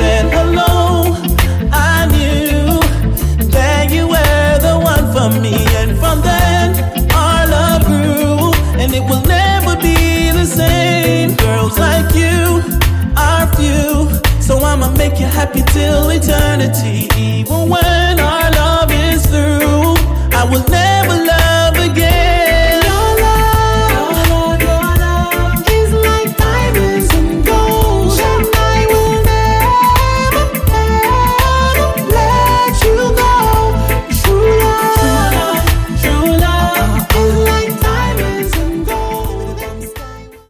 said hello, I knew that you were the one for me. And from then, our love grew, and it will never be the same. Girls like you are few, so I'ma make you happy till eternity. Even when